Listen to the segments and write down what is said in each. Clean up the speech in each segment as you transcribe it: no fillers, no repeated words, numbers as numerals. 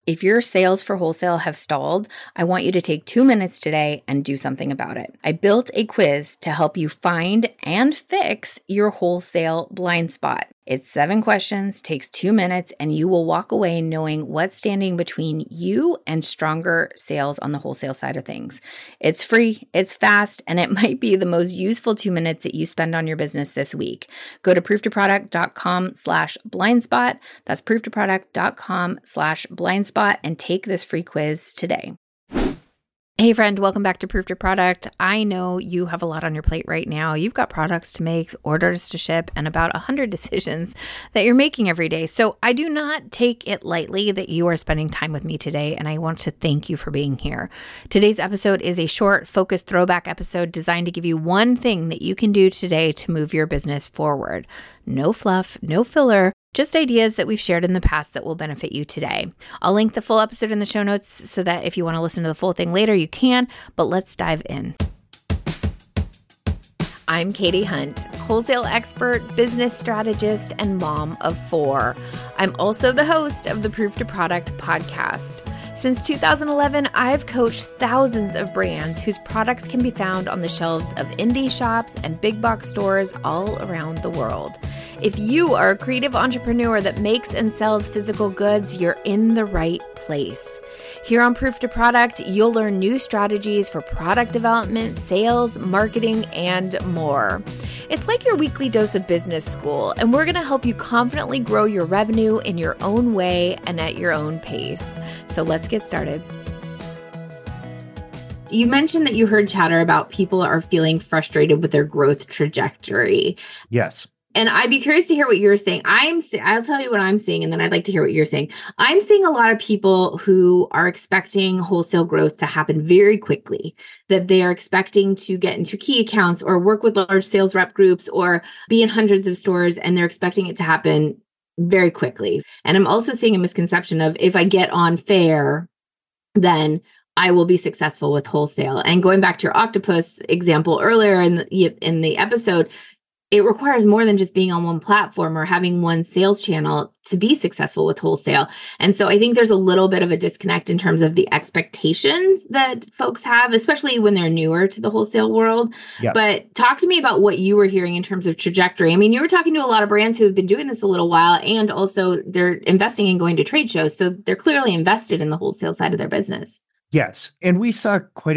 If your sales for wholesale have stalled, I want you to take 2 minutes today and do something about it. I built a quiz to help you find and fix your wholesale blind spot. It's 7 questions, takes 2 minutes, and you will walk away knowing what's standing between you and stronger sales on the wholesale side of things. It's free, it's fast, and it might be the most useful 2 minutes that you spend on your business this week. Go to prooftoproduct.com/blindspot. That's prooftoproduct.com/blindspot and take this free quiz today. Hey friend, welcome back to Proof to Product. I know you have a lot on your plate right now. You've got products to make, orders to ship, and about 100 decisions that you're making every day. So I do not take it lightly that you are spending time with me today, and I want to thank you for being here. Today's episode is a short, focused throwback episode designed to give you one thing that you can do today to move your business forward. No fluff, no filler. Just ideas that we've shared in the past that will benefit you today. I'll link the full episode in the show notes so that if you want to listen to the full thing later, you can, but let's dive in. I'm Katie Hunt, wholesale expert, business strategist, and mom of 4. I'm also the host of the Proof to Product podcast. Since 2011, I've coached thousands of brands whose products can be found on the shelves of indie shops and big box stores all around the world. If you are a creative entrepreneur that makes and sells physical goods, you're in the right place. Here on Proof to Product, you'll learn new strategies for product development, sales, marketing, and more. It's like your weekly dose of business school, and we're going to help you confidently grow your revenue in your own way and at your own pace. So let's get started. You mentioned that you heard chatter about people are feeling frustrated with their growth trajectory. Yes. And I'd be curious to hear what you're saying. I'll tell you what I'm seeing, and then I'd like to hear what you're saying. I'm seeing a lot of people who are expecting wholesale growth to happen very quickly, that they are expecting to get into key accounts or work with large sales rep groups or be in hundreds of stores, and they're expecting it to happen very quickly. And I'm also seeing a misconception of if I get on fair, then I will be successful with wholesale. And going back to your octopus example earlier in the episode, it requires more than just being on one platform or having one sales channel to be successful with wholesale. And so I think there's a little bit of a disconnect in terms of the expectations that folks have, especially when they're newer to the wholesale world. Yep. But talk to me about what you were hearing in terms of trajectory. I mean, you were talking to a lot of brands who have been doing this a little while, and also they're investing in going to trade shows. So they're clearly invested in the wholesale side of their business. Yes. And we saw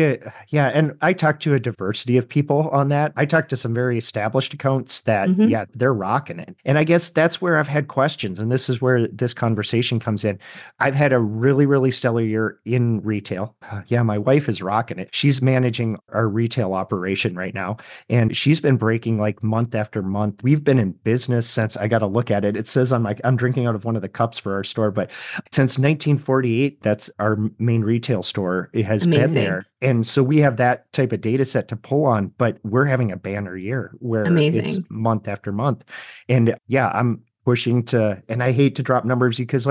and I talked to a diversity of people on that. I talked to some very established accounts that, they're rocking it. And I guess that's where I've had questions. And this is where this conversation comes in. I've had a really, really stellar year in retail. My wife is rocking it. She's managing our retail operation right now. And she's been breaking like month after month. We've been in business since, I got to look at it. It says I'm drinking out of one of the cups for our store, but since 1948, that's our main retail store. It has been there. And so we have that type of data set to pull on, but we're having a banner year where it's month after month. And I'm pushing to, and I hate to drop numbers because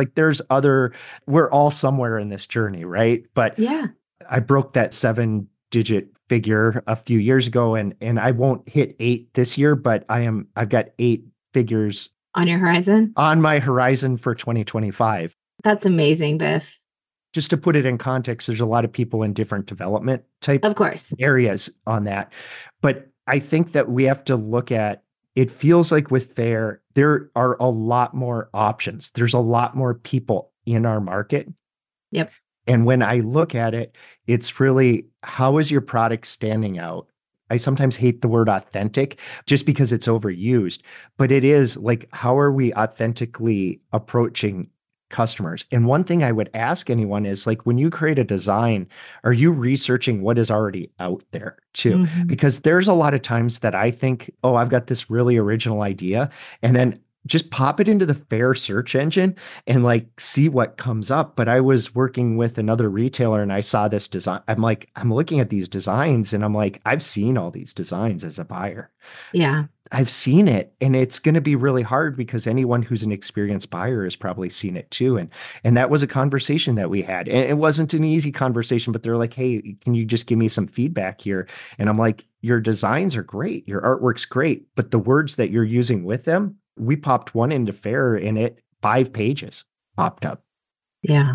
we're all somewhere in this journey, right? But I broke that 7-digit figure a few years ago, and I won't hit 8 this year, but I've got 8 figures on your horizon, on my horizon for 2025. That's amazing, Biff. Just to put it in context, there's a lot of people in different development type areas on that. But I think that we have to look at, it feels like with Fair, there are a lot more options. There's a lot more people in our market. Yep. And when I look at it, it's really, how is your product standing out? I sometimes hate the word authentic just because it's overused, but it is like, how are we authentically approaching customers? And one thing I would ask anyone is, like, when you create a design, are you researching what is already out there too? Because there's a lot of times that I think, oh, I've got this really original idea, and then just pop it into the Fair search engine and like see what comes up. But I was working with another retailer and I saw this design. I'm looking at these designs and I'm like, I've seen all these designs as a buyer. Yeah. I've seen it, and it's going to be really hard because anyone who's an experienced buyer has probably seen it too. And that was a conversation that we had. And it wasn't an easy conversation, but they're like, hey, can you just give me some feedback here? And I'm like, your designs are great. Your artwork's great. But the words that you're using with them, we popped one into Fair and 5 pages popped up. Yeah.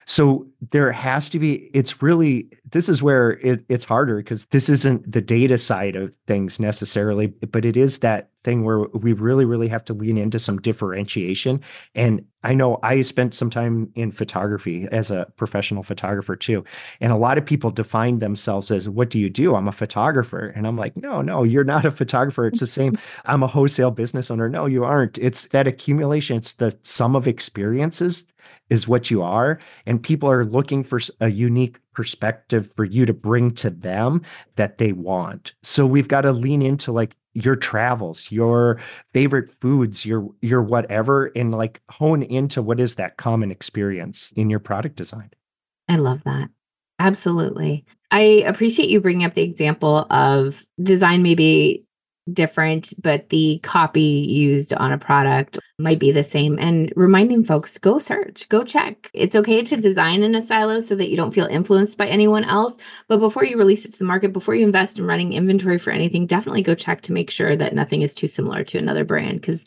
So there has to be, this is where it's harder because this isn't the data side of things necessarily, but it is that thing where we really, really have to lean into some differentiation. And I know I spent some time in photography as a professional photographer too. And a lot of people define themselves as, what do you do? I'm a photographer. And I'm like, no, you're not a photographer. It's the same. I'm a wholesale business owner. No, you aren't. It's that accumulation. It's the sum of experiences is what you are. And people are looking for a unique perspective for you to bring to them that they want. So we've got to lean into like your travels, your favorite foods, your whatever, and like hone into what is that common experience in your product design. I love that. Absolutely. I appreciate you bringing up the example of design maybe different, but the copy used on a product might be the same, and reminding folks, go search, go check. It's okay to design in a silo so that you don't feel influenced by anyone else. But before you release it to the market, before you invest in running inventory for anything, definitely go check to make sure that nothing is too similar to another brand, because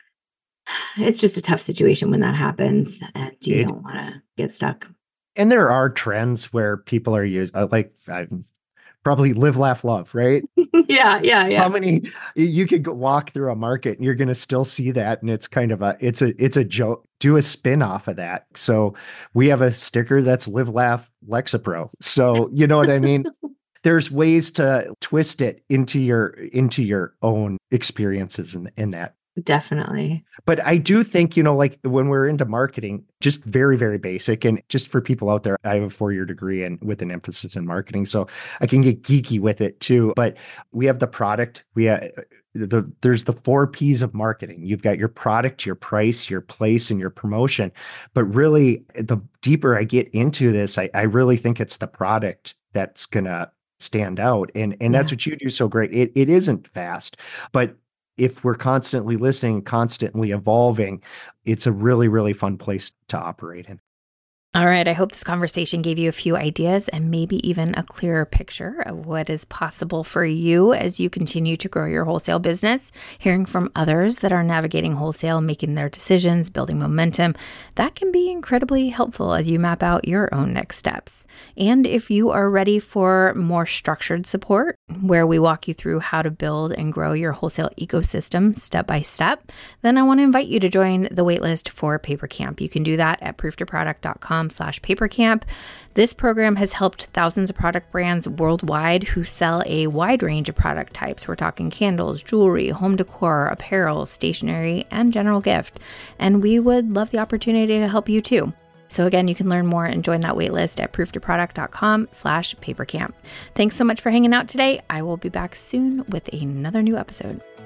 it's just a tough situation when that happens and you don't want to get stuck. And there are trends where people are using, probably live, laugh, love, right? Yeah. How many, you could walk through a market and you're going to still see that. And it's kind of it's a joke. Do a spin off of that. So we have a sticker that's live, laugh, Lexapro. So you know what I mean? There's ways to twist it into your own experiences in that. Definitely. But I do think, like when we're into marketing, just very, very basic. And just for people out there, I have a 4-year degree and with an emphasis in marketing, so I can get geeky with it too. But we have the product. There's the 4 P's of marketing. You've got your product, your price, your place, and your promotion. But really, the deeper I get into this, I really think it's the product that's gonna stand out. And that's what you do so great. It isn't fast, but if we're constantly listening, constantly evolving, it's a really, really fun place to operate in. All right, I hope this conversation gave you a few ideas and maybe even a clearer picture of what is possible for you as you continue to grow your wholesale business. Hearing from others that are navigating wholesale, making their decisions, building momentum, that can be incredibly helpful as you map out your own next steps. And if you are ready for more structured support, where we walk you through how to build and grow your wholesale ecosystem step by step, then I want to invite you to join the waitlist for PaperCamp. You can do that at prooftoproduct.com/papercamp. This program has helped thousands of product brands worldwide who sell a wide range of product types. We're talking candles, jewelry, home decor, apparel, stationery, and general gift. And we would love the opportunity to help you too. So again, you can learn more and join that waitlist at prooftoproduct.com/papercamp. Thanks so much for hanging out today. I will be back soon with another new episode.